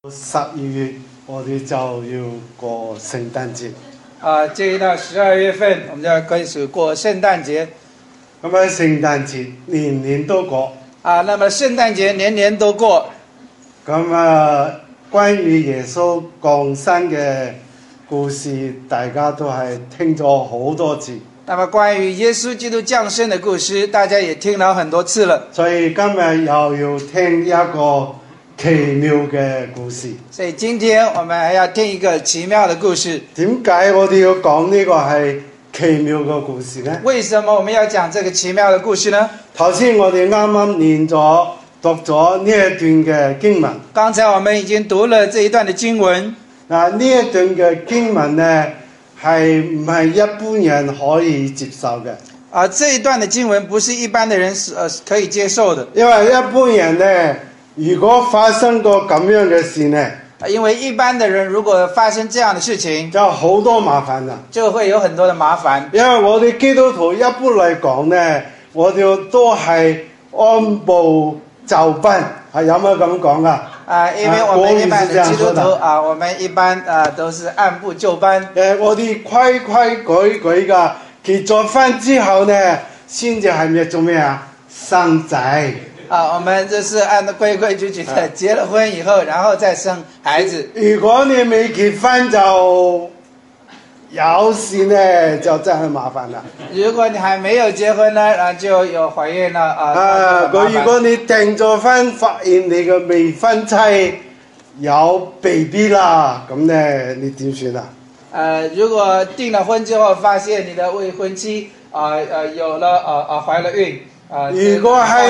12月我哋就要過聖誕節。 接一到12月份，我們就要開始過聖誕節。 咁喺聖誕節年年都過。 那麼聖誕節年年都過。 咁關於耶穌降生嘅故事，大家都係聽咗好多次。 那麼關於耶穌基督降生的故事，大家也聽了很多次了。 所以今日又要聽一個奇妙嘅故事。 所以今天我們還要聽一個奇妙的故事。 點解我哋要講呢個係奇妙嘅故事呢？ 為什麼我們要講這個奇妙的故事呢？ 頭先我哋啱啱念咗讀咗呢一段嘅經文。 剛才我們已經讀了這一段的經文。 呢一段嘅經文呢，係唔係一般人可以接受嘅？ 這一段的經文不是一般的人可以接受的。 因為一般人呢，如果發生過咁樣嘅事呢， 因為一般的人如果發生這樣的事情， 就好多麻煩啦， 就會有很多的麻煩。 因為我哋基督徒一般嚟講呢，我哋都係按部就班，係有乜咁講啊？ 因為我們一般的基督徒我們一般都是按部就班。 我哋規規矩矩噶，結咗婚之後呢，先至係咩做咩啊？生仔。 我們就是按規規矩矩的結了婚以後，然後再生孩子。 如果你未結婚就有事呢，就真係麻煩啦。 如果你還沒有結婚呢，就有懷孕了如果你訂咗婚，發現你個未婚妻有 BB 啦，咁呢你點算啊？ 如果訂了婚之後，發現你的未婚妻有了懷了孕。 如果係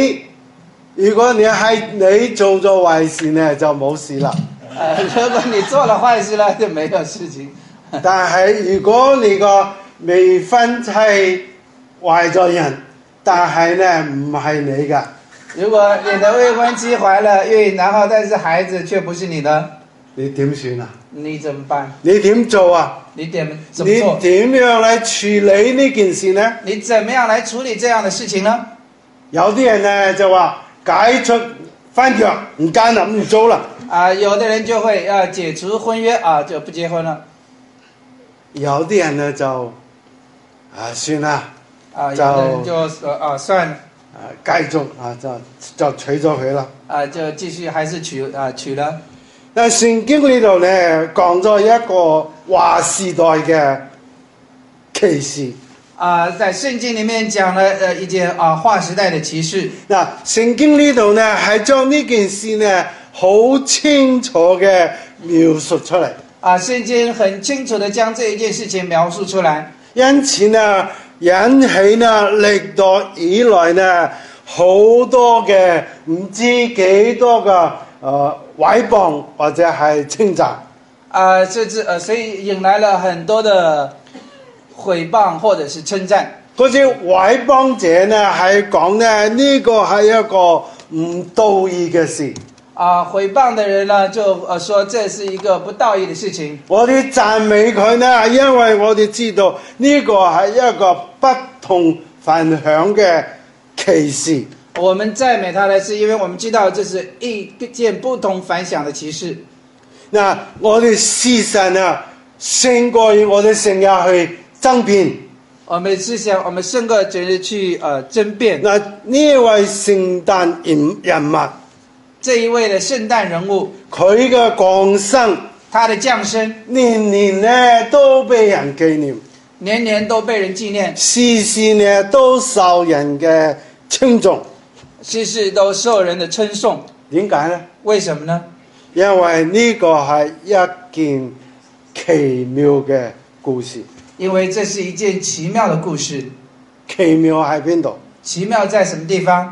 你做咗壞事呢，就冇事啦。 如果你做了壞事呢，就沒有事情。 但係如果你個未婚妻懷咗孕，但係呢唔係你㗎。 如果你的未婚妻懷了孕，然後但是孩子卻不是你的， 你點算啊？ 你怎麼辦？ 你點做啊？ 你怎麼做？ 你點樣嚟處理呢件事呢？ 你怎麼樣來處理這樣的事情呢？ 有啲人呢就話解除婚約，唔幹啦，唔做啦。 有的人就會解除婚約就不結婚了。 有啲人呢就算啦， 有的人就算繼續就娶咗佢啦。 就繼續還是娶了。 但聖經呢度呢講咗一個劃時代嘅奇事。 在聖經裡面講了一件劃時代的奇事。 聖經呢度呢係將呢件事呢好清楚嘅描述出嚟。 聖經很清楚地將這一件事情描述出來。因此呢引起呢歷代以來呢好多嘅唔知幾多嘅毀謗或者係稱讚。 所以引來了很多的毀謗或者是稱讚。 嗰啲毀謗者呢係講呢個係一個唔道義嘅事。 毀謗的人呢就說這是一個不道義的事情。 我哋讚美佢呢，因為我哋知道呢個係一個不同凡響嘅奇事。 我們讚美他呢，是因為我們知道這是一件不同凡響的奇事。 我哋思想勝過我哋成日去爭辯。 我們思想，我們勝過整日去爭辯。 呢位聖誕人物， 這一位的聖誕人物， 佢嘅降生， 他的降生， 年年呢都被人紀念， 年年都被人紀念， 時時呢都受人嘅稱頌， 時時都受人的稱頌。 點解呢？ 為什麼呢？ 因為呢個係一件奇妙嘅故事。 因為這是一件奇妙的故事。 奇妙喺邊度？ 奇妙在什麼地方？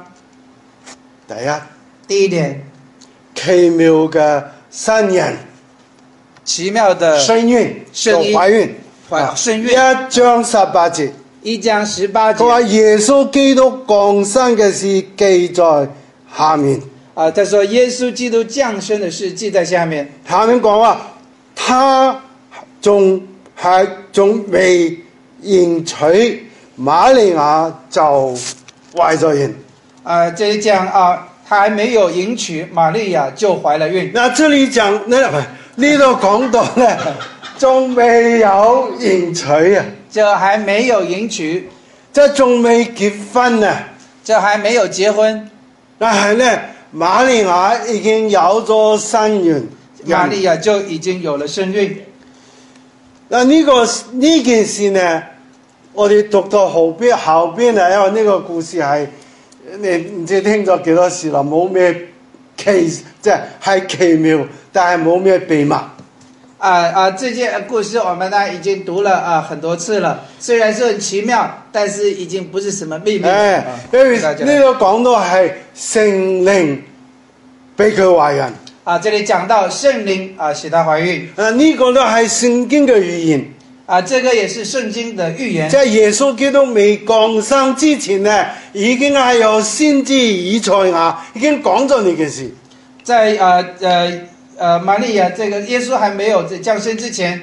第一點， 奇妙嘅新人， 奇妙的身孕，懷孕， 身孕。 1章18節，佢話耶穌基督降生嘅事記在下面。 他說耶穌基督降生的事記在下面。 下面講話，他仲未迎娶瑪利亞就懷咗孕。 這裡講他还没有迎娶玛利亚就怀了孕。 那这里讲呢度講到呢，仲未有迎娶啊， 这还没有迎娶， 即係仲未結婚啊。 这还没有結婚， 但係呢，瑪利亞已經有咗身孕， 玛利亞就已經有了身孕。 嗱呢件事呢，我哋讀到後邊啊，因為呢個故事係你唔知聽咗幾多次啦，冇咩即係奇妙，但係冇咩秘密。 這件故事我們呢已經讀了很多次了，雖然是很奇妙，但是已經不是什麼秘密。 因為呢個講到係聖靈俾佢懷孕。 這裡講到聖靈使她懷孕。 呢個都係聖經嘅預言。 這個也是聖經的預言。 即係耶穌基督未降生之前呢，已經係有先知以賽亞已經講咗呢件事。 在瑪利亞這個耶穌還沒有降生之前，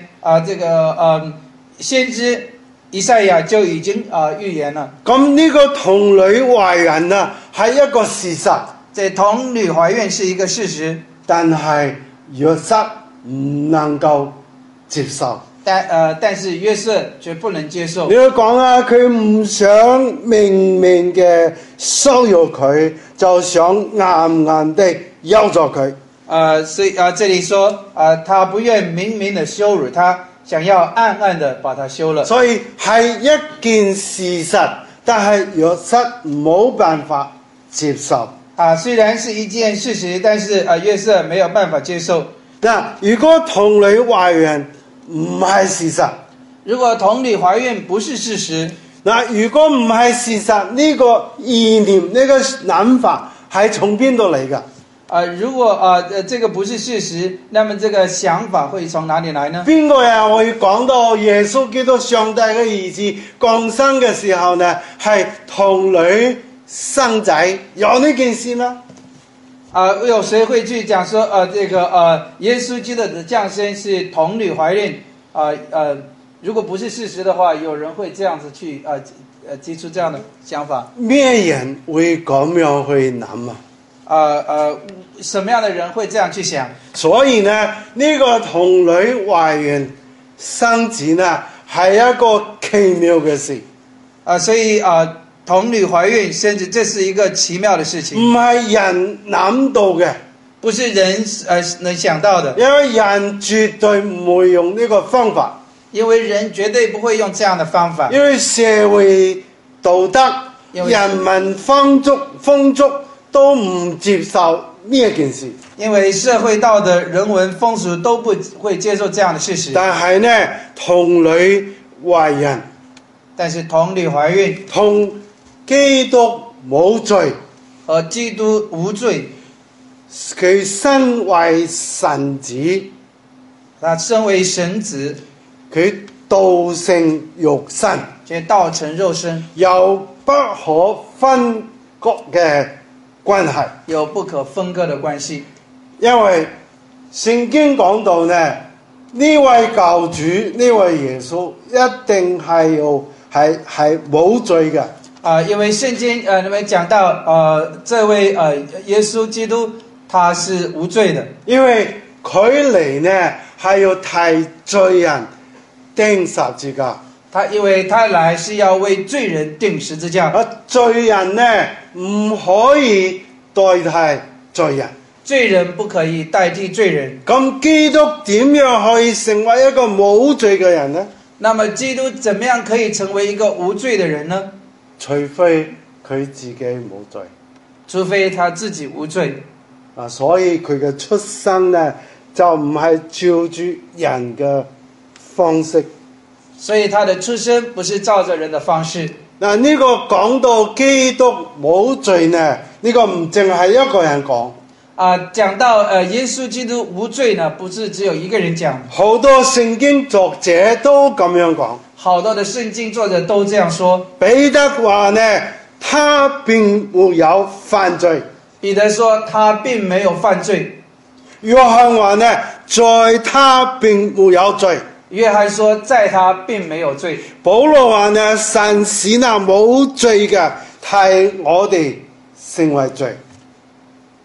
先知以賽亞就已經預言了。 咁呢個童女懷孕啊，係一個事實。 這童女懷孕是一個事實， 但係約瑟唔能夠接受。 但是約瑟絕不能接受。 你都講啦，佢唔想明明嘅羞辱佢，就想硬硬的休咗佢。 所以這裡說他不願明明的羞辱他，想要暗暗的把他休了。 所以係一件事實，但係約瑟冇辦法接受。 雖然是一件事實，但是約瑟沒有辦法接受。 嗱，如果童女懷孕唔係事實， 如果童女懷孕不是事實， 嗱，如果唔係事實，呢個意念呢個諗法係從邊度嚟㗎？ 如果這個不是事實，那麼這個想法會從哪裡來呢？ 邊個人會講到耶穌基督上帝嘅兒子降生嘅時候呢，係童女生仔，有呢件事嗎？ 有誰會去講說耶穌基督的降生是童女懷孕？如果不是事實的話，有人會這樣子去提出這樣的想法？ 咩人會咁樣去諗啊？ 什麼樣的人會這樣去想？ 所以呢，呢個童女懷孕生子呢，係一個奇妙嘅事。 所以童女懷孕生子，這是一個奇妙的事情。 唔係人諗到嘅， 不是人能想到的。 因為人絕對唔會用呢個方法。 因為人絕對不會用這樣的方法。 因為社會道德、人民風俗都唔接受呢一件事。 因為社會道德、人文風俗都不會接受這樣的事實。 但係呢，童女懷孕， 但是童女懷孕同基督冇罪， 和基督無罪。 佢身為神子， 他身為神子， 佢道成肉身， 佢道成肉身， 有不可分割嘅關係， 有不可分割的關係。 因為聖經講到呢位救主，呢位耶穌一定係冇罪嘅。 因為聖經你們講到這位耶穌基督他是無罪的，因為佢嚟呢係要替罪人釘十字架。 因為他來是要為罪人釘十字架。 罪人呢唔可以代替罪人， 罪人不可以代替罪人。 咁基督點樣可以成為一個冇罪嘅人呢？ 那麼基督怎麼樣可以成為一個無罪的人呢？ 除非佢自己冇罪， 除非他自己無罪。 所以佢嘅出生呢就唔係照住人嘅方式， 所以他的出生不是照着人的方式。 呢個講到基督冇罪呢，呢個唔淨係一個人講。 講到耶穌基督無罪呢，不是只有一個人講， 好多聖經作者都咁樣講。 好多的聖經作者都這樣說。 彼得話呢，他並沒有犯罪。 彼得說他並沒有犯罪。 約翰話呢，在他並沒有罪。 約翰說在他並沒有罪。 保羅話呢，神使那冇罪嘅替我哋成為罪。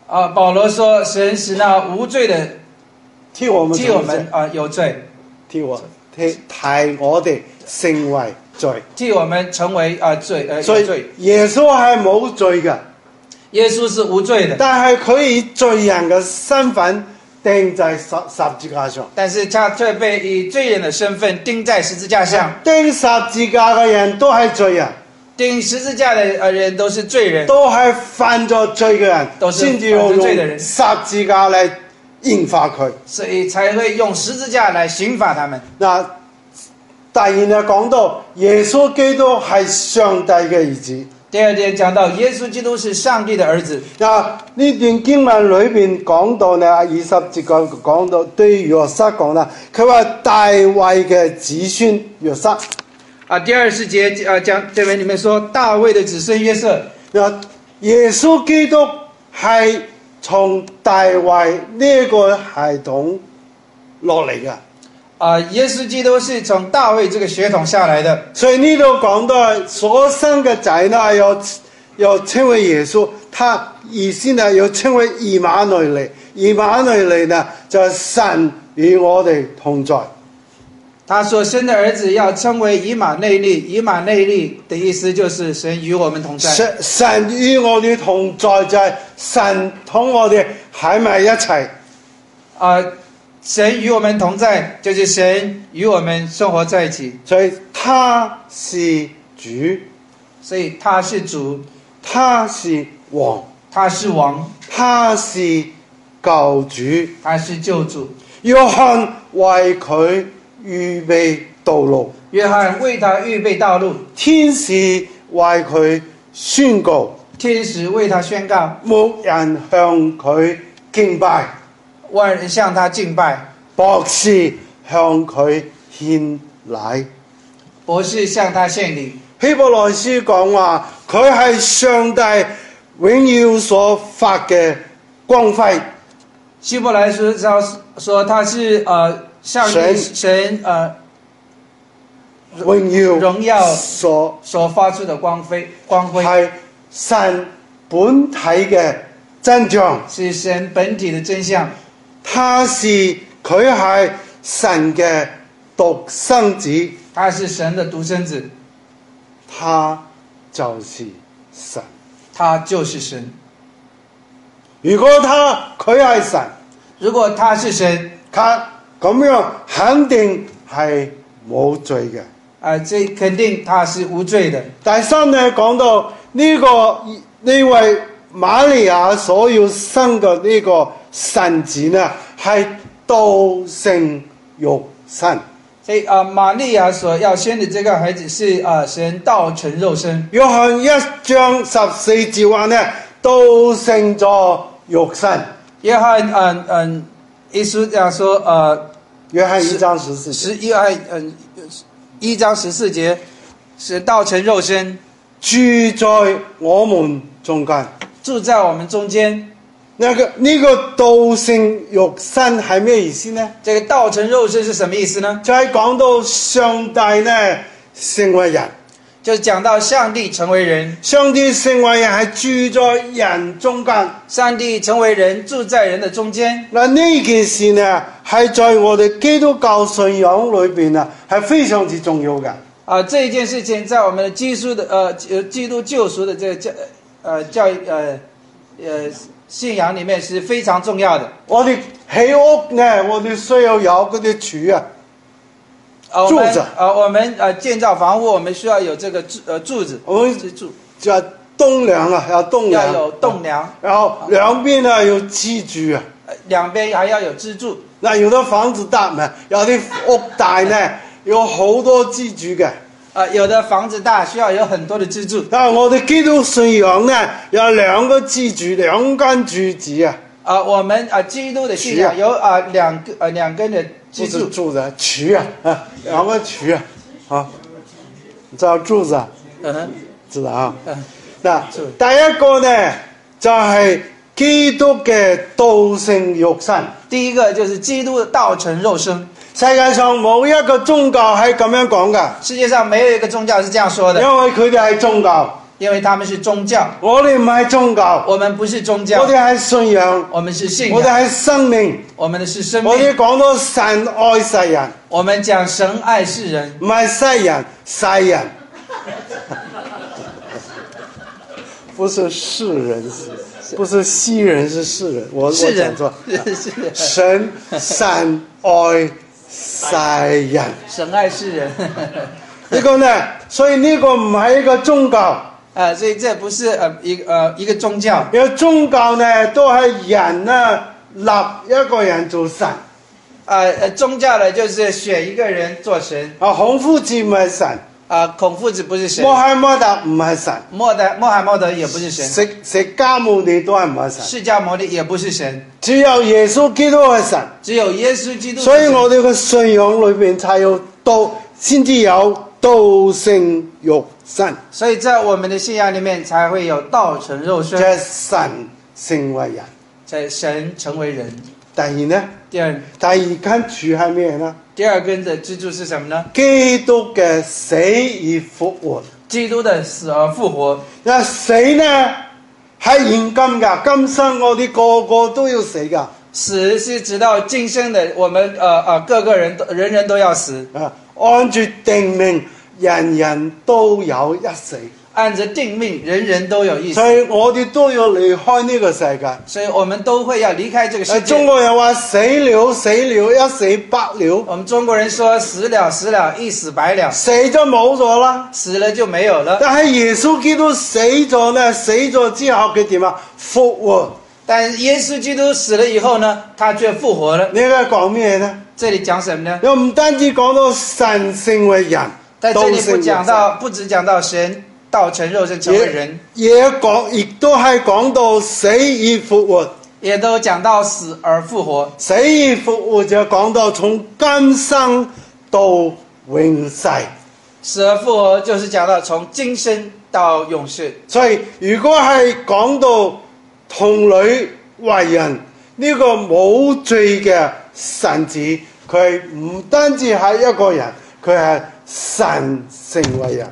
保罗说，神使那无罪的替我们有罪， 替我哋成為罪， 替我們成為所以耶穌係冇罪嘅， 耶穌是無罪的， 但係佢以罪人嘅身份釘在十字架上， 但是他卻被以罪人的身份釘在十字架上。 釘十字架嘅人都係罪人， 釘十字架的人都是罪人， 都係犯咗罪嘅人，先至要用十字架嚟刑罰佢， 所以才會用十字架來刑罰他們。 嗱，第二呢講到耶穌基督係上帝嘅兒子。 第二點講到耶穌基督是上帝的兒子。 嗱，呢段經文裏邊講到呢，20節講到對約瑟講啦，佢話大衛嘅子孫約瑟。 第20節講這邊裡面說大衛的子孫約瑟。 耶穌基督係從大衛呢個系統落嚟嘅。 耶穌基督是從大衛這個血統下來的。 所以呢度講到所生嘅仔呢，要稱為耶穌，他意思呢要稱為以馬內利。以馬內利呢就係神與我哋同在。 他所生的兒子要稱為以馬內利，以馬內利的意思就是神與我們同在。 神與我哋同在就係神同我哋喺埋一齊。 神與我們同在，就是神與我們生活在一起。 所以他是主， 所以他是主， 他是王， 他是王， 他是救主， 他是救主。 約翰為佢預備道路， 約翰為他預備道路， 天使為佢宣告， 天使為他宣告， 牧人向佢敬拜， 萬人向他敬拜， 博士向佢獻禮， 博士向他獻禮。 希伯來書講話，佢係上帝榮耀所發嘅光輝。 希伯來書說他是上帝神榮耀所發出的光輝， 係神本體嘅真相， 是神本體的真相。 佢係神嘅獨生子， 他是神的獨生子， 他就是神， 他就是神。 如果佢係神， 如果他是神， 他咁樣肯定係冇罪嘅。 這肯定他是無罪的。 第三呢，講到呢位瑪利亞所要生嘅呢個神子呢，係道成肉身。 所以瑪利亞所要生的這個孩子是神道成肉身。 約翰1章14節話呢，道成咗肉身。 約翰耶穌這樣說， 約翰1章14節 ，1章14節是道成肉身， 住在我們中間。 住在我們中間。 呢個道成肉身係咩意思呢？ 這個道成肉身是什麼意思呢？ 就係講到上帝呢成為人， 就是講到上帝成為人。 上帝成為人係住在人中間。 上帝成為人住在人的中間。 嗱，呢件事呢係在我哋基督教信仰裏邊啊係非常之重要嘅。 這一件事情在我們的基督救贖的這個信仰裡面是非常重要的。 我哋起屋呢，我哋需要有嗰啲柱啊，柱子。 我們建造房屋，我們需要有這個柱子。 我們就棟梁啊，要棟梁。 要有棟梁。 然後兩邊啊有支柱啊。 兩邊還要有支柱。 嗱，有啲房子大嘛，有啲屋大呢，有好多支柱嘅。 有的房子大，需要有很多的支柱。 但係我哋基督信仰呢，有2個支柱，2根柱子啊。 我們基督的信仰有兩根的支柱。 柱子柱啊，2個柱啊，你知道柱子啊？知道啊。嗱，第一個呢就係基督嘅道成肉身。 第一個就是基督的道成肉身。 世界上冇一個宗教係咁樣講㗎。 世界上沒有一個宗教是這樣說的。 因為佢哋係宗教。 因为他們是宗教， 我哋唔係宗教， 我們不是宗教我，哋係信仰， 我們是信仰， 我哋係生命。 我們的是生我哋命。 講到神愛世人， 我們講神愛世人， 唔係世人，世人，不是世人，不是西人，是世人。我世人講錯。 是人， 神愛世人。 神愛世人。 呢個呢，所以呢個唔係一個宗教， 所以這不是一個宗教， 因為宗教呢都係人呢立一個人做神。 宗教呢就是選一個人做神。 孔夫子唔係神， 孔夫子不是神， 穆罕默德唔係神， 穆罕默德也不是神， 釋迦牟尼都係唔係神， 釋迦牟尼也不是神， 只有耶穌基督係神。 只有耶穌基督是神。 所以我哋嘅信仰裏邊才有道，先至有道成肉身， 所以在我們的信仰裡面才會有道成肉身， 即係神成為人。 在神成為人。 第二呢？ 第二根柱係咩呢？ 第二根的支柱是什麼呢？ 基督嘅死而復活。 基督的死而復活。 那死呢係現今㗎，今生我哋個個都要死㗎。 死是直到今生的，我們各個人都要死。 按住定命，人人都有一死。 按着定命，人人都有一死。 所以我哋都要離開呢個世界。 所以我們都會要離開這個世界。 中國人話死了死了，一死百了。 我們中國人說死了死了，一死百了。 死咗冇咗啦， 死了就沒有了。 但係耶穌基督死咗呢，死咗之後佢點啊？復活。 但耶穌基督死了以後呢，他卻復活了。 你而家講咩呢？ 這裏講什麼呢？ 又唔單止講到神成為人， 在這裏不只講到神道成肉身成為人， 亦都係講到死而復活， 也都講到死而復活。 死而復活就講到從今生到永世。 死而復活就是講到從今生到永世。 所以如果係講到童女為人呢個冇罪嘅神子，佢唔單止係一個人，佢係神成為人。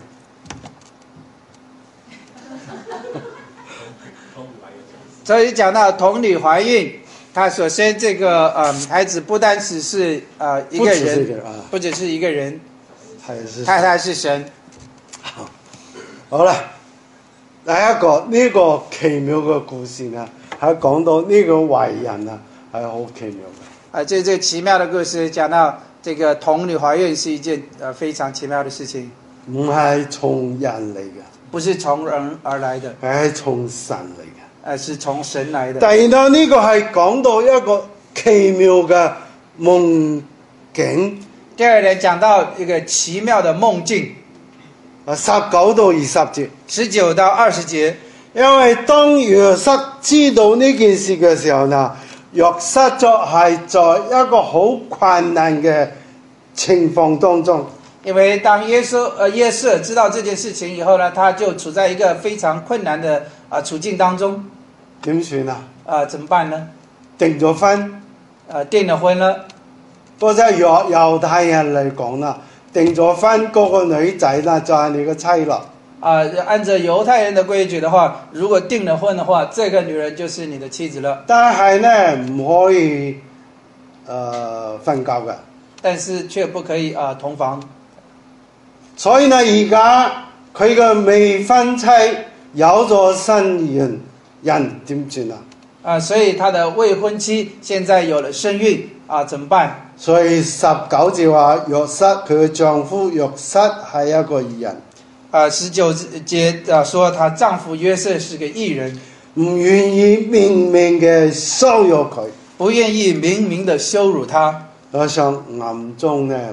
所以講到童女懷孕，她所生這個孩子不單只是一個人，不只是一個人，他是神。 好啦，第一個呢個奇妙嘅故事呢，係講到呢個懷孕啊，係好奇妙嘅。 這個奇妙的故事講到這個童女懷孕是一件非常奇妙的事情， 唔係從人嚟嘅， 不是從人而來的， 係從神嚟嘅。 是從神來的。 第二呢個係講到一個奇妙嘅夢境。 第二呢講到一個奇妙的夢境。 19到20節。 19到20節。 因為當約瑟知道呢件事嘅時候呢，約瑟就係在一個好困難嘅情況當中。 因為當約瑟知道這件事情以後呢，他就處在一個非常困難的處境當中。 點算啊？ 怎麼辦呢？ 訂咗婚， 訂了婚了。 多謝猶太人嚟講啦，訂咗婚嗰個女仔呢就係你個妻啦。 按照猶太人的規矩的話，如果訂了婚的話，這個女人就是你的妻子了。 但係呢唔可以瞓覺嘅。但是卻不可以同房。 所以呢，而家佢嘅未婚妻有咗新人點算啊？ 所以他的未婚妻現在有了身孕怎麼辦？ 所以19節話約瑟佢嘅丈夫約瑟係一個義人。 19節說她丈夫約瑟是個義人， 唔願意明明嘅羞辱佢， 不願意明明的羞辱他。 我想暗中呢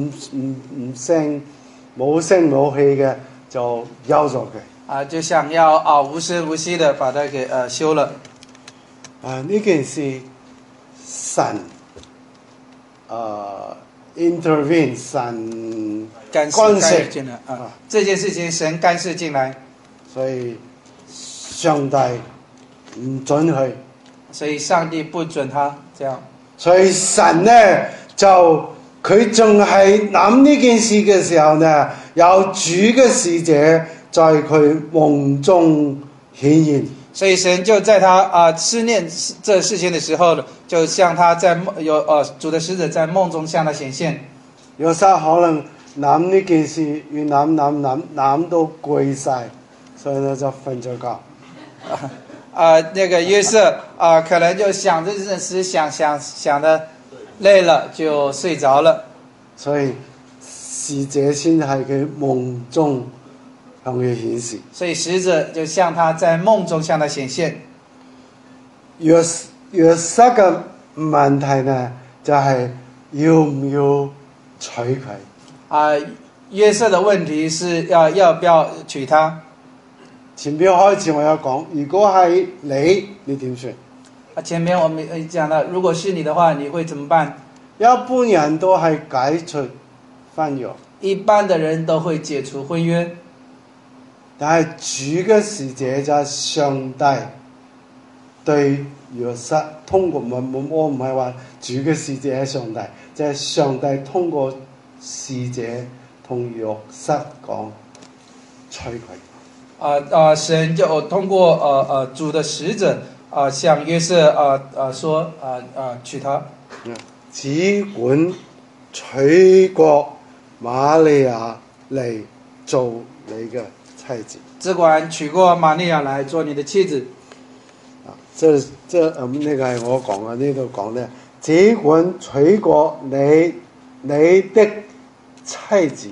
冇聲冇氣嘅就休咗佢。 就想要無聲無息的把他給休了。 呢件事神intervene 神干涉進來這件事情神干涉進來， 所以上帝唔准佢， 所以上帝不准他這樣。 所以神呢就佢仲係諗呢件事嘅時候呢，有主嘅使者在佢夢中顯現。 所以神就在他思念这事情的時候，就向他在主的使者在夢中向他顯現。 約瑟可能諗呢件事，要諗到攰晒，所以呢就瞓咗覺。 那個約瑟可能就想這件事，想的累了就睡着了。 所以使者先係佢夢中向佢顯示。 所以使者就向他在夢中向他顯現。 約瑟嘅問題呢，就係要唔要娶佢？ 約瑟的問題是要不要娶她？ 前邊開始我有講，如果係你點算？ 前面我們講到，如果是你的話，你會怎麼辦？ 一般人都係解除婚約， 一般的人都會解除婚約。 但係主嘅使者就係上帝對約瑟通過我唔係話主嘅使者係上帝，就係上帝通過使者同約瑟講娶佢。 神就通過主的使者向約瑟說娶她。 只管娶過瑪利亞嚟做你嘅妻子。 只管娶過瑪利亞來做你的妻子。 呢個係我講嘅，呢度講呢，只管娶過你的妻子。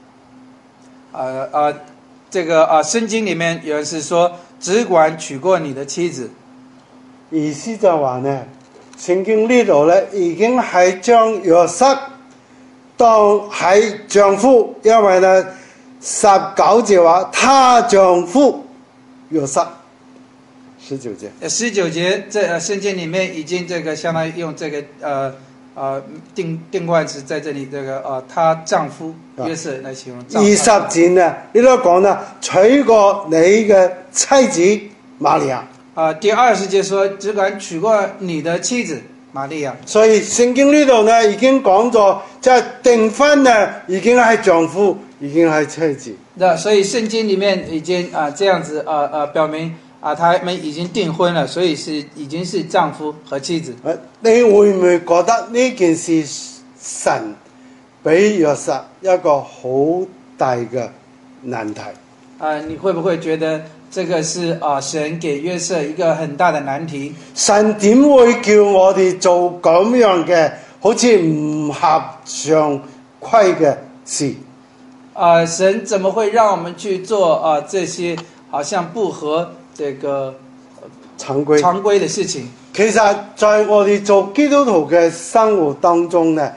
這個聖經裡面有人是說，只管娶過你的妻子。 意思就話呢，聖經呢度呢已經係將約瑟當係丈夫，因為呢19節話他丈夫約瑟。19節 ，19節，這聖經裡面已經這個相當於用這個定冠詞在這裡，這個她丈夫約瑟來形容。 20節呢，呢度講啦，娶過你嘅妻子瑪利亞。 第20節說，只管娶過你的妻子瑪利亞。 所以聖經呢度呢已經講咗，即係訂婚呢已經係丈夫，已經係妻子。 那所以聖經裡面已經這樣子表明他們已經訂婚了，所以已經是丈夫和妻子。 你會唔會覺得呢件事神俾約瑟一個好大嘅難題？ 你會不會覺得這個是神給約瑟一個很大的難題？ 神點會叫我哋做咁樣嘅好似唔合常規嘅事？ 神怎麼會讓我們去做這些好像不合這個常規的事情？ 其實在我哋做基督徒嘅生活當中呢，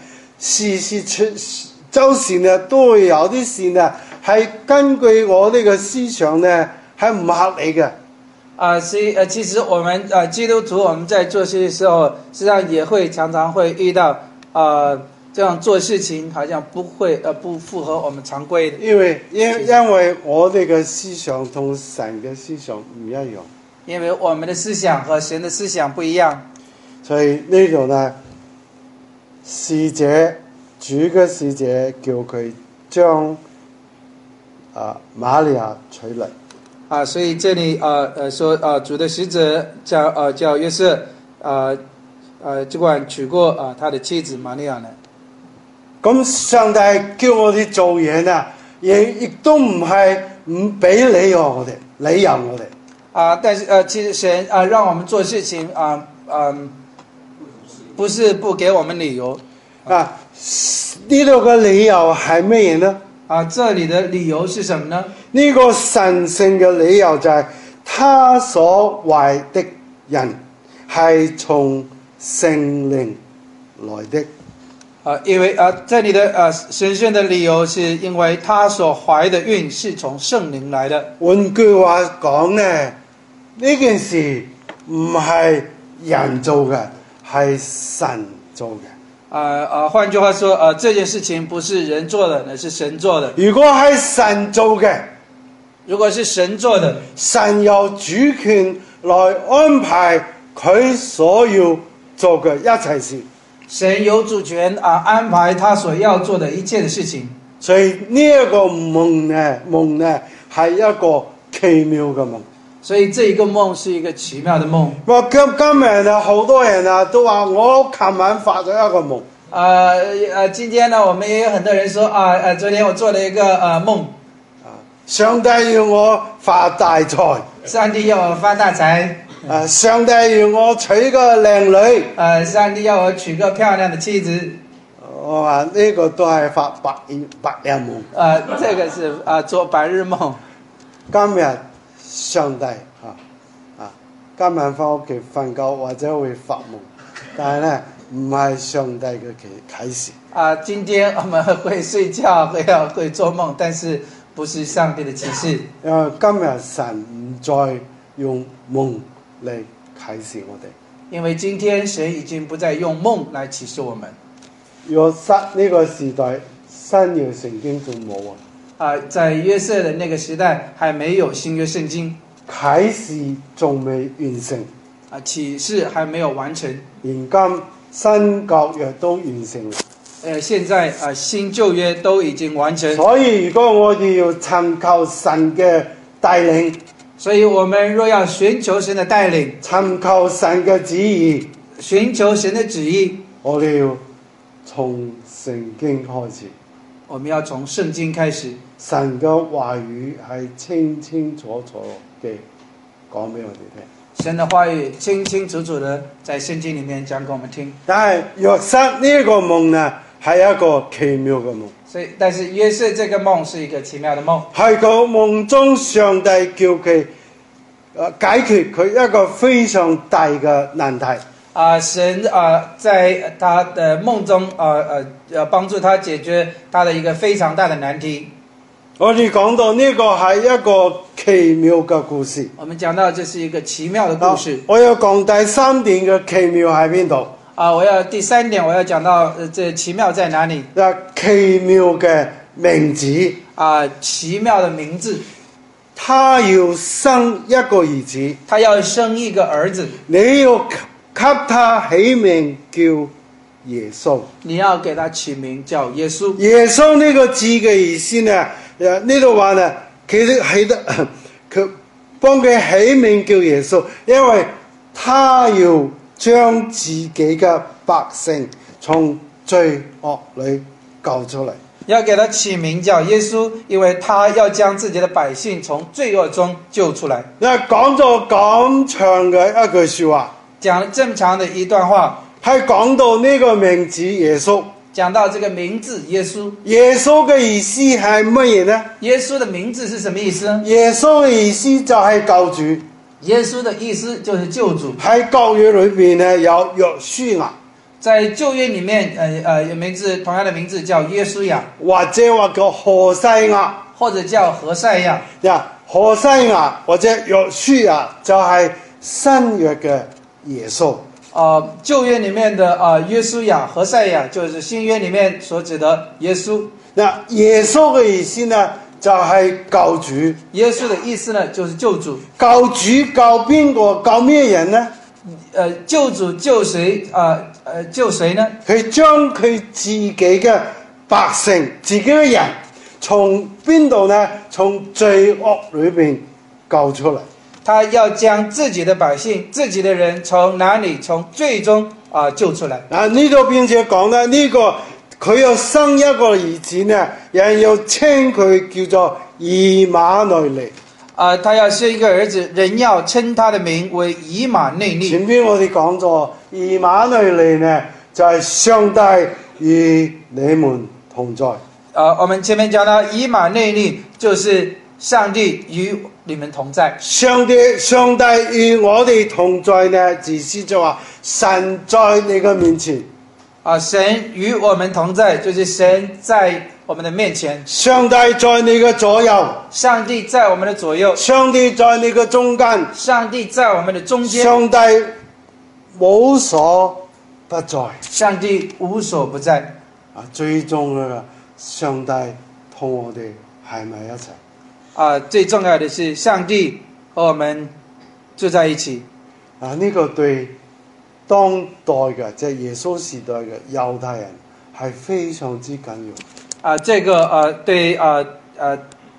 就是呢都會有啲事呢係根據我哋嘅思想呢係唔合理嘅。 其實我們基督徒我們在做事的時候，實際上也會常常會遇到這樣做事情好像不符合我們常規的。因為我哋嘅思想同神嘅思想唔一樣。 因為我們的思想和神的思想不一樣。 所以呢度呢，主嘅使者叫佢將瑪利亞娶嚟。 所以這裡說主的使者叫約瑟只管娶過他的妻子瑪利亞呢。 咁上帝叫我哋做嘢呢，亦都唔係唔俾理由我哋。 但是其實神讓我們做事情不是不給我們理由。 呢度嘅理由係咩嘢呢？ 這裡的理由是什麼呢？ 呢個神聖嘅理由就係他所懷的人係從聖靈來的。 因為這裡的神聖的理由是因為他所懷的孕是從聖靈來的。 換句話講呢，呢件事唔係人做嘅，係神做嘅。 換句話說，這件事情不是人做的，而是神做的。 如果係神做嘅， 如果是神做的， 神有主權來安排佢所要做嘅一切事。 神有主權安排他所要做的一切的事情。 所以呢一個夢呢， 係一個奇妙嘅夢。 所以这一个梦是一个奇妙的梦。 今日啊，好多人啊都話我琴晚發咗一個夢。 今天呢，我们也有很多人說昨天我做了一個夢， 上帝要我發大財， 上帝要我發大財， 上帝要我娶個靚女， 上帝要我娶個漂亮的妻子。 我話呢個都係發白日夢。 這個是做白日夢。 今日上帝今晚翻屋企瞓覺或者會發夢，但係咧唔係上帝嘅啟示。 今天我們會睡覺，會做夢，但是不是上帝的啟示。 因為今日神唔再用夢嚟啟示我哋。 因為今天神已經不再用夢來啟示我們。 約瑟呢個時代新約聖經仲冇在約瑟的那個時代還沒有新約聖經， 啟示仲未完成， 啟示還沒有完成。 現今新舊約都完成了。 現在新舊約都已經完成。 所以如果我哋要尋求神嘅帶領， 所以我們若要尋求神的帶領， 尋求神嘅旨意， 尋求神的旨意， 我哋要從聖經開始。 我們要從聖經開始。 神嘅話語係清清楚楚嘅講俾我哋聽。 神的話語清清楚楚的在聖經裡面講給我們聽。 但係約瑟呢個夢呢，係一個奇妙嘅夢。 所以，但是約瑟這個夢是一個奇妙的夢。 係個夢中上帝叫佢解決佢一個非常大嘅難題。 神在他的夢中幫助他解決他的一個非常大的難題。 我哋講到呢個係一個奇妙嘅故事。 我們講到這是一個奇妙的故事。 我要講第三點嘅奇妙喺邊度？ 第三點我要講到這奇妙在哪裡？ 奇妙嘅名字。 奇妙的名字。 他要生一個兒子。 他要生一個兒子。 你要給他起名叫耶穌。 你要給他起名叫耶穌。 耶穌呢個字嘅意思呢？呢度話呢，其實係得佢幫佢起名叫耶穌，因為他要將自己嘅百姓從罪惡裏救出嚟。 要給他起名叫耶穌，因為他要將自己的百姓從罪惡中救出來。 講咗咁長嘅一句說話， 講了這麼長的一段話， 係講到呢個名字耶穌。 講到這個名字耶穌， 耶穌嘅意思係乜嘢呢？ 耶穌的名字是什麼意思呢？ 耶穌嘅意思就係救主。 耶穌的意思就是救主。 喺舊約裏邊呢，有約書亞， 在舊約裡面有名字同樣的名字叫約書亞， 或者話叫何西亞， 或者叫何賽亞。 何西亞或者約書亞就係新約嘅耶穌。 舊約裡面的約書亞、何賽亞就是新約裡面所指的耶穌。 耶穌嘅意思呢，就係救主。 耶穌的意思呢，就是救主。 救主救邊個？救咩人呢？ 救主救誰？救誰呢？ 佢將佢自己嘅百姓、自己嘅人，從邊度呢？從罪惡裏邊救出嚟。 他要將自己的百姓、自己的人從哪裡？從罪中救出來。 呢度並且講咧，呢個佢要生一個兒子呢，人要稱佢叫做以馬內利。 他要生一個兒子，人要稱他的名為以馬內利。 前邊我哋講咗，以馬內利呢，就係上帝與你們同在。 我們前面講到以馬內利就是上帝與你們同在。上帝與我哋同在呢，意思就話神在你嘅面前。 神與我們同在，就是神在我們的面前。 上帝在你嘅左右。 上帝在我們的左右。 上帝在你嘅中間。 上帝在我們的中間。 上帝無所不在。 上帝無所不在。 最重要嘅，上帝同我哋喺埋一齊。 最重要的是上帝和我們住在一起。 呢個對當代嘅即係耶穌時代嘅猶太人係非常之緊要。 這個對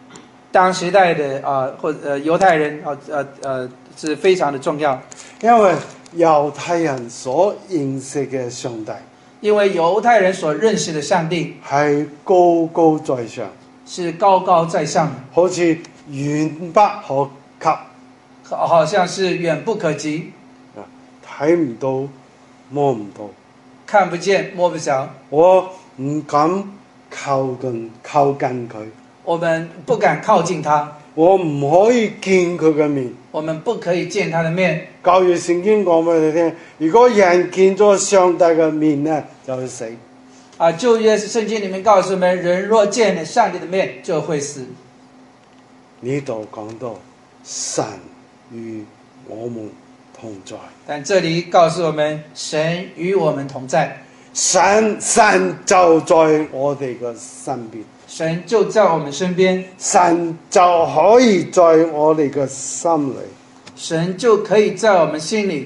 当时代的犹太人是非常的重要， 因為猶太人所認識嘅上帝因为犹太人所认识的上帝係高高在上， 是高高在上的， 好似遠不可及， 好像是远不可及， 睇唔到摸唔到。 看不见摸不着， 我唔敢靠近佢， 我们不敢靠近他， 我唔可以見佢嘅面。 我们不可以見他的面。 舊約聖經講俾你聽，如果人見咗上帝嘅面呢，就會死。 舊約聖經裡面告訴我們，人若見了上帝的面，就會死。 呢度講到神與我們同在， 但這裡告訴我們，神與我們同在， 神就在我哋嘅身邊， 神就在我們身邊， 神就可以在我哋嘅心裡， 神就可以在我們心裡。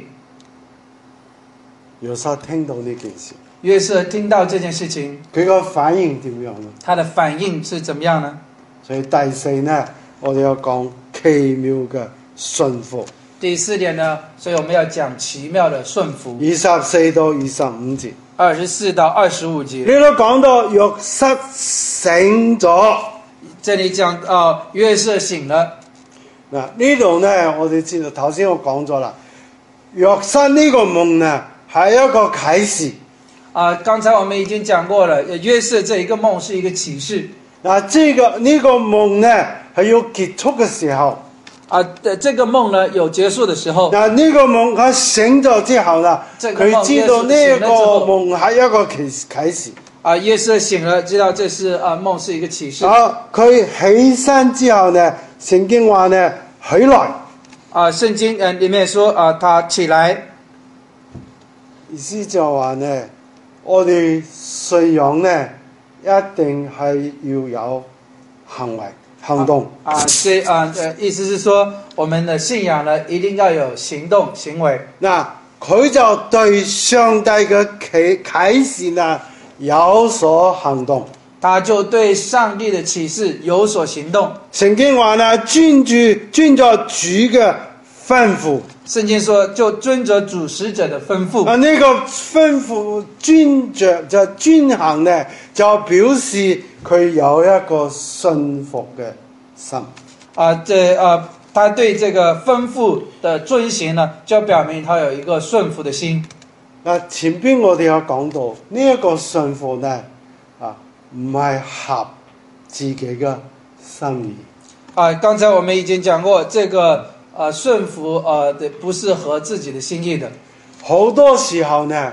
約瑟聽到呢件事， 約瑟聽到這件事情， 佢個反應點樣呢？ 他的反應是怎麼樣呢？ 所以第四呢，我哋要講奇妙嘅順服。 第四點呢，所以我們要講奇妙的順服。 24到25節 24到25節， 呢度講到約瑟醒咗。 這裡講約瑟醒了。 嗱，呢度呢，我哋知道頭先我講咗啦，約瑟呢個夢呢係一個啟示。 剛才我們已經講過了，約瑟這一個夢是一個啟示。 嗱，呢個夢呢係要結束嘅時候。 這個夢呢有結束的時候。 嗱，呢個夢佢醒咗之後啦，佢知道呢個夢係一個啟示。 約瑟醒了，知道這是夢是一個啟示。 佢起身之後呢，聖經話呢起來。 聖經裡面說他起來， 意思就話呢，我哋信仰呢一定係要有行動。 意思是說，我們的信仰呢一定要有行動行為。 嗱，佢就對上帝嘅啟示呢有所行動， 他就對上帝的啟示有所行動。 聖經話呢，遵着主嘅吩咐。 聖經說，就遵着主使者的吩咐。 呢個吩咐遵着就遵行呢，就表示佢有一個信服嘅心。 他對這個吩咐的遵行呢，就表明他有一個順服的心。 前邊我哋有講到呢一個順服呢，唔係合自己嘅心意。 剛才我們已經講過，這個順服不是合自己的心意的。 好多時候呢，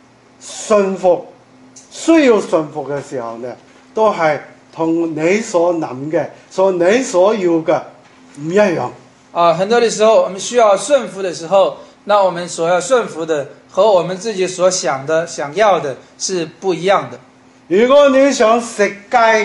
需要順服嘅時候呢，都係同你所諗嘅、你所要嘅唔一樣。 很多的時候，我們需要順服的時候，那我們所要順服的和我們自己所想要的是不一樣的。 如果你想食雞，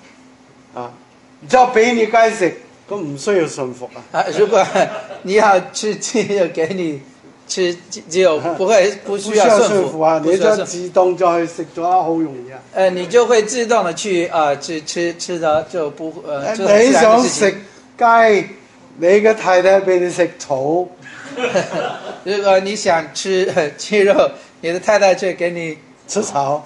就俾你雞食，咁唔需要順服啊。 如果你要吃雞就給你吃，就不需要順服啊，你就自動就去食咗，好容易啊。 你就會自動的去吃的就不你想食雞，你嘅太太俾你食草。 如果你想吃雞肉，你的太太卻給你吃草。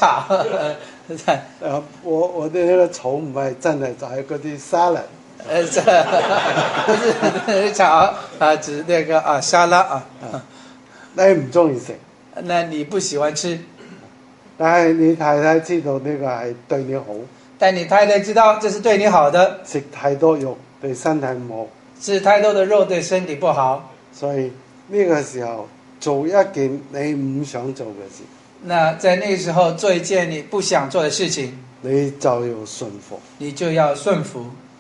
我的那個草唔係真係就係嗰啲 salad。 不是草指那個沙拉你唔中意食， 那你不喜歡吃， 但係你太太知道呢個係對你好， 但你太太知道這是對你好的， 食太多肉對身體唔好， 吃太多的肉對身體不好， 所以呢個時候做一件你唔想做嘅事， 那在那個時候做一件你不想做的事情， 你就要順服， 你就要順服。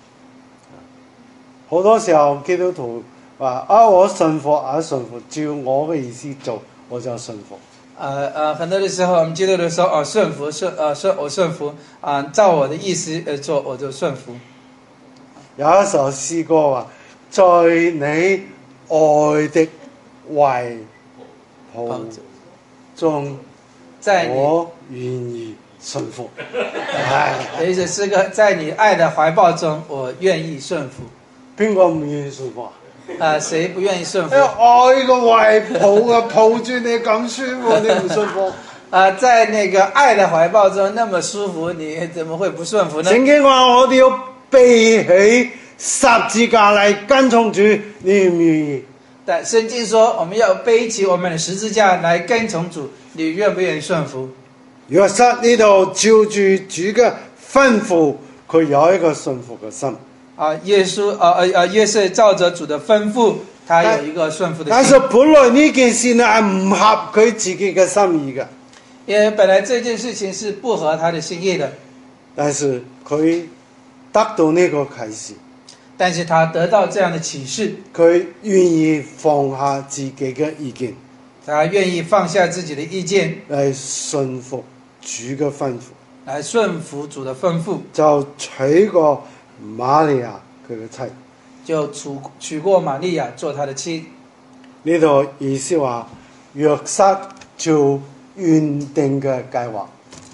好多時候基督徒話我順服順服，照我嘅意思做，我就順服。 很多的時候我們基督徒說順服，我順服照我的意思做，我就順服。 有一首詩歌話，在你愛的懷抱中，我願意順服。唉， 有一首詩歌，在你愛的懷抱中，我願意順服。 邊個唔願意順服啊？ 誰不願意順服？ 愛個懷抱啊，抱住你咁舒服，你唔順服？ 在那個愛的懷抱中那麼舒服，你怎麼會不順服呢？ 聖經話我哋要背起十字架嚟跟從主，你願唔願意？ 但聖經說我們要背起我們的十字架來跟從主，你願不願意順服？ 約瑟呢度照住主嘅吩咐，佢有一個順服嘅心。 約瑟照着主的吩咐，他有一個順服的心。 但是本來呢件事呢係唔合佢自己嘅心意嘅。 因為本來這件事情是不合他的心意的。 但是佢得到呢個啟示。 但是他得到這樣的啟示， 佢願意放下自己嘅意見， 他願意放下自己的意見， 嚟順服主嘅吩咐， 來順服主的吩咐， 就娶過瑪利亞佢嘅妻， 就娶過瑪利亞做他的妻。 呢度意思話約瑟照原定嘅計劃，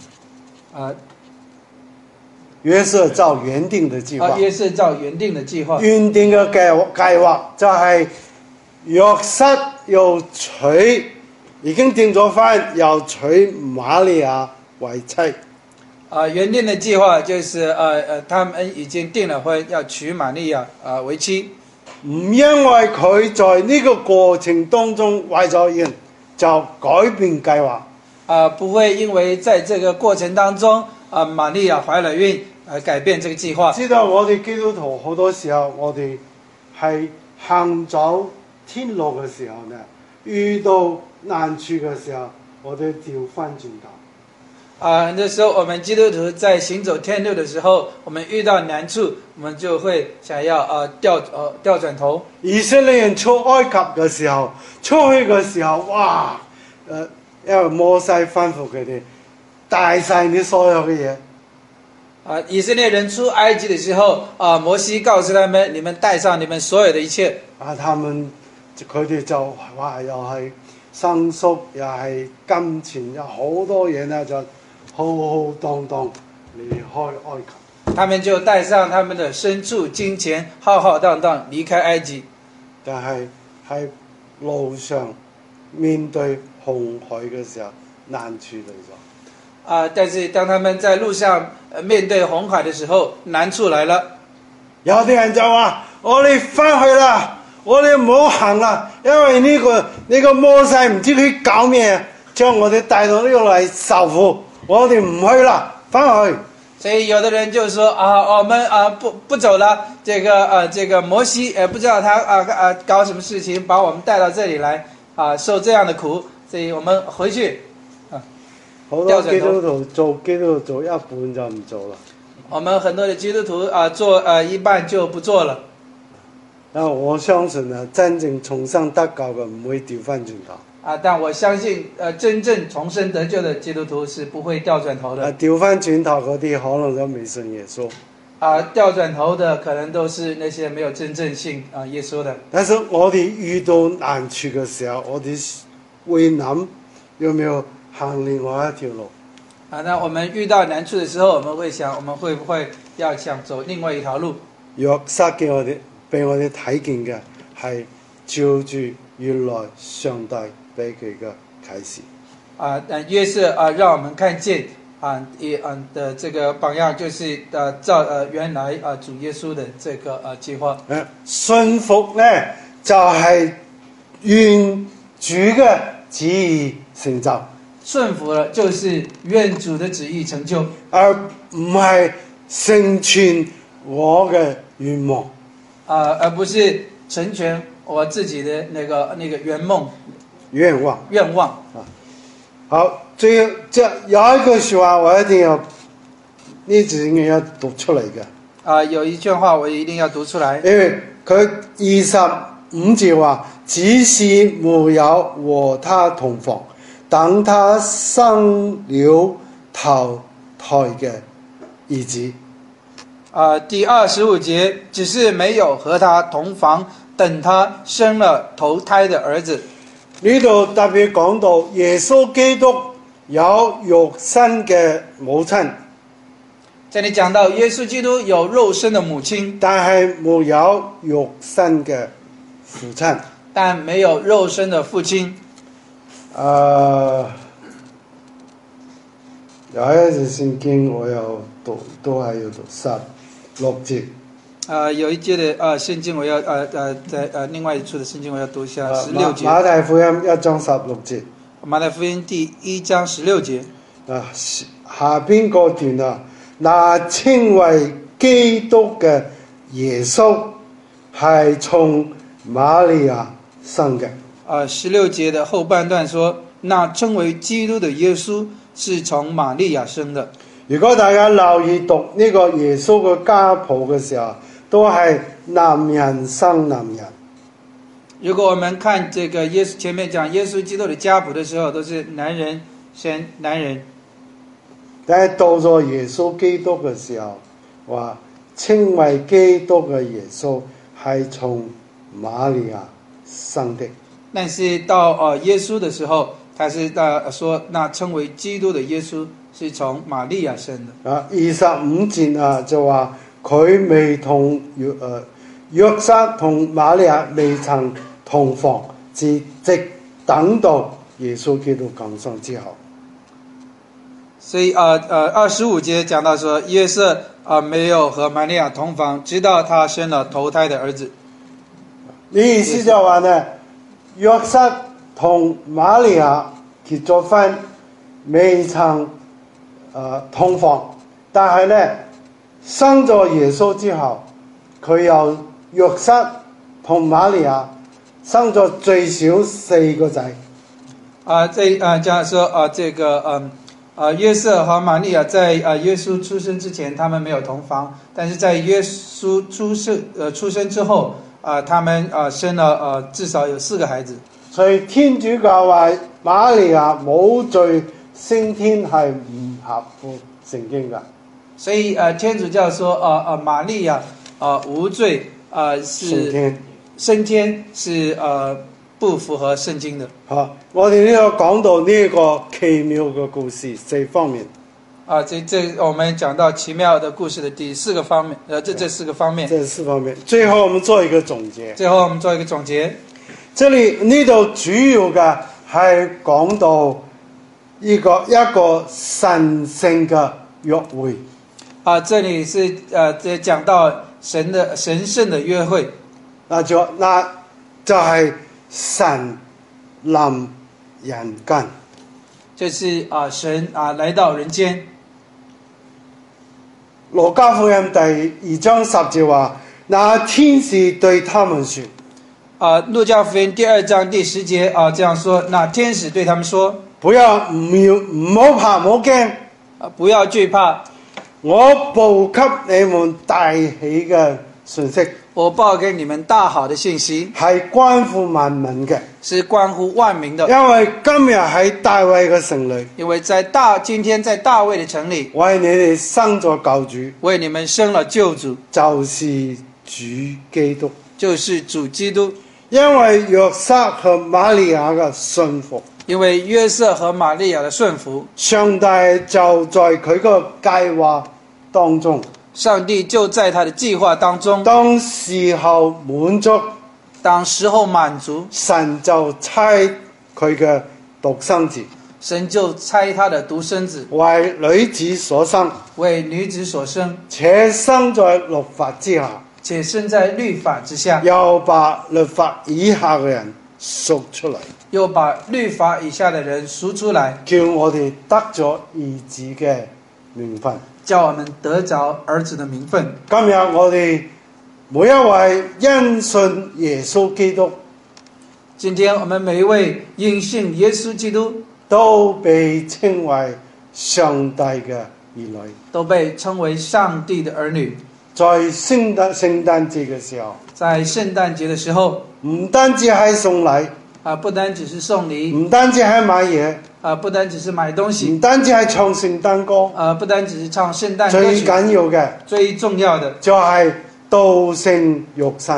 約瑟照原定的計劃， 約瑟照原定的計劃， 原定嘅計劃就係約瑟要娶，已經訂咗婚，要娶瑪利亞為妻。 原定的計劃就是他們已經訂了婚，要娶瑪利亞為妻。 唔因為佢在呢個過程當中為咗人就改變計劃。 不會因為在這個過程當中瑪利亞懷了孕而改變這個計劃。 知道我哋基督徒好多時候，我哋係行走天路嘅時候呢，遇到難處嘅時候，我哋調翻轉頭。 很多時候我們基督徒在行走天路的時候，我們遇到難處，我們就會想要調轉頭。 以色列人出埃及嘅時候，出去嘅時候，哇！因為摩西吩咐佢哋帶晒你所有嘅嘢。 以色列人出埃及的時候，摩西告訴他們：你們帶上你們所有的一切。 佢哋就話又係牲畜，又係金錢，有好多嘢呢，就浩浩蕩蕩離開埃及。 他們就帶上他們的牲畜、金錢，浩浩蕩蕩離開埃及。 但係喺路上面對紅海嘅時候，難處嚟咗。 但是當他們在路上面對紅海的時候，難處來了。 有啲人就話：我哋翻去啦，我哋唔好行啦，因為呢個摩西唔知佢搞咩，將我哋帶到呢度嚟受苦，我哋唔去啦，翻去。 所以有的人就說我們不走了，這個摩西不知道他搞什麼事情，把我們帶到這裡來受這樣的苦，所以我們回去。 好多基督徒做一半就唔做啦。 我們很多的基督徒做一半就不做了。 我相信呢，真正重生得救嘅唔會調翻轉頭。 但我相信真正重生得救的基督徒是不會調轉頭的。 調翻轉頭嗰啲可能都未信耶穌。 調轉頭的可能都是那些沒有真正信耶穌的。 但是我哋遇到難處嘅時候，我哋會諗有冇有行另外一條路。 那我們遇到難處的時候，我們會想，我們會不會要想走另外一條路？ 約瑟俾我哋睇見嘅係照住原來上帝俾佢嘅啟示。 約瑟讓我們看見的這個榜樣，就是照原來主耶穌的這個計劃。 信服呢就係願主嘅旨意成就。 順服了就是願主的旨意成就， 而唔係成全我嘅願望。 而不是成全我自己的那個願望。 好，最後有一句說話我一定要呢字應該要讀出嚟嘅。 有一句話我一定要讀出來， 因為佢25節話，只是沒有和他同房，等他生了頭胎嘅兒子。 第25節，只是沒有和他同房，等他生了頭胎的兒子。 呢度特別講到耶穌基督有肉身嘅母親， 这里讲到耶穌基督有肉身的母親， 但係沒有肉身嘅父親。 但没有肉身的父親。 有一節聖經我有讀，都係要讀16節。 有一節的聖經我要在另外一處的聖經我要讀一下16節。 馬太福音1章16節。 馬太福音第1章16節。 下邊嗰段啊，那稱為基督嘅耶穌係從瑪利亞生嘅。 16節的後半段說，那稱為基督的耶穌是從瑪利亞生的。 如果大家留意讀呢個耶穌嘅家譜嘅時候，都係男人生男人。 如果我們看這個耶穌前面講耶穌基督的家譜的時候，都是男人生男人。 但係到咗耶穌基督嘅時候，話稱為基督嘅耶穌係從瑪利亞生的。 但是到耶穌的時候，他是說那稱為基督的耶穌是從瑪利亞生的。 25節就話佢未同約瑟同瑪利亞未曾同房，直等到耶穌基督降生之後。 所以25節講到說約瑟沒有和瑪利亞同房，直到他生了頭胎的兒子。 你意思就話呢，約瑟同瑪利亞結咗婚，未曾同房，但係呢生咗耶穌之後，佢由約瑟同瑪利亞生咗最少4個仔。 講說這個約瑟和瑪利亞在耶穌出生之前，他們沒有同房，但是在耶穌出生之後，他們生了至少有4個孩子。 所以天主教話瑪利亞冇罪升天係唔合乎聖經㗎。 所以天主教說瑪利亞無罪是升天是不符合聖經的。 好，我哋呢個講到呢個奇妙嘅故事4方面。 這我們講到奇妙的故事的第4個方面，這4個方面。這 4方面，最後我們做一個總結。這裡呢度主要嘅係講到一個神聖嘅約會。 這裡是講到神聖的約會。 那就係神臨人間， 就是神來到人間。 路加福音第2章10節話，那天使對他們說。 路加福音第2章第10節這樣說，那天使對他們說，唔好怕，唔好驚，不要懼怕。我報給你們大喜嘅信息，我報給你們大好的信息，係關乎萬民嘅，是關乎萬民的。因為今日喺大衛嘅城裏，因為今天在大衛的城裏，為你哋生咗救主，為你們生了救主，就是主基督，就是主基督。因為約瑟和瑪利亞嘅順服，因為約瑟和瑪利亞的順服，上帝就在佢個計劃當中，上帝就在他的計劃當中，當時候滿足，神就差佢嘅獨生子，神就差他的獨生子為女子所生，且生在律法之下，又把律法以下嘅人贖出嚟，叫我哋得咗兒子嘅名分，叫我們得着兒子的名分。今日我哋每一位因信耶穌基督，今天我們每一位因信耶穌基督都被稱為上帝嘅兒女，都被稱為上帝的兒女。在聖誕節嘅時候，在聖誕節的時候，唔單止係送禮，不單只是送禮，唔單止係買嘢，不單只是買東西，唔單止係唱聖誕歌，不單只是唱聖誕歌曲，最緊要嘅，最重要的就係道成肉身，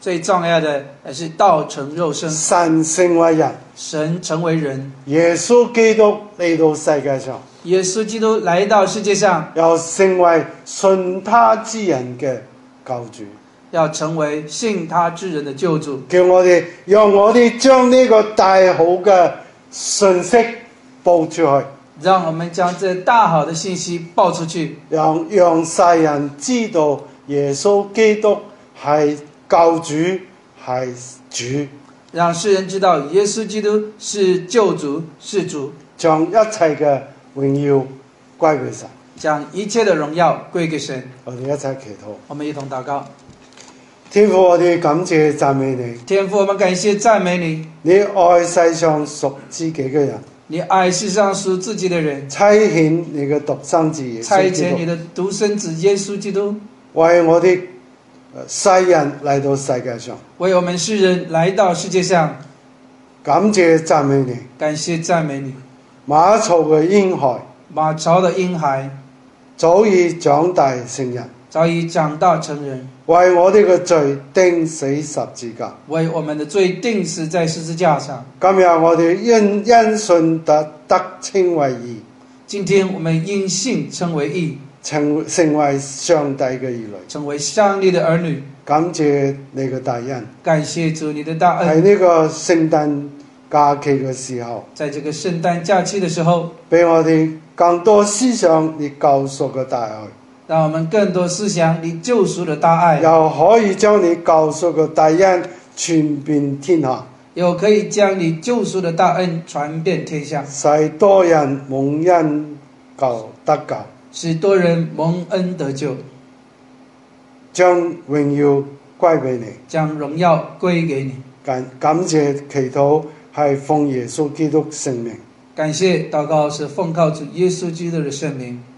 最重要的是道成肉身， 神成為人， 神成为人， 耶穌基督嚟到世界上， 耶稣基督来到世界上， 又成為信他之人嘅救主。 要成为信他之人的救主， 讓我哋將呢個大好嘅信息報出去， 让我们将这大好的信息报出去， 讓世人知道耶穌基督係救主，係主， 让世人知道耶稣基督是救主，是主， 將一切嘅榮耀歸給神。 将一切的荣耀归给神。 我哋一齊祈禱。 我们一同祷告。 天父，我哋感謝讚美你。 天父，我们感谢赞美你， 你愛世上屬自己嘅人， 你爱世上属自己的人， 差遣你嘅獨生子耶差穌基督， 遣你的独生子耶稣基督， 為我哋世人嚟到世界上。 为我们世人来到世界上。 感謝讚美你。 感谢赞美你。 馬槽嘅嬰孩马槽的婴孩早已長大成人， 早已長大成人， 為我哋嘅罪釘死十字架。 为我们的罪钉死在十字架上。 今日我哋因信得稱為義， 今天我们因信稱為義， 成為上帝嘅兒女。 成為上帝的兒女。 感謝你嘅大恩。 感謝主你的大喺恩， 呢個聖誕假期嘅時候， 在這個聖誕假期的時候， 俾我哋更多思想你救贖嘅大愛， 讓我們更多思想你救贖的大愛， 又可以將你救贖嘅大恩傳遍天下， 又可以將你救贖的大恩傳遍天下， 使多人蒙恩得救， 使多人蒙恩得救， 將榮耀歸俾你。 將榮耀歸給你。 感謝祈禱係奉耶穌基督聖名。 感謝禱告是奉靠主耶穌基督的聖名。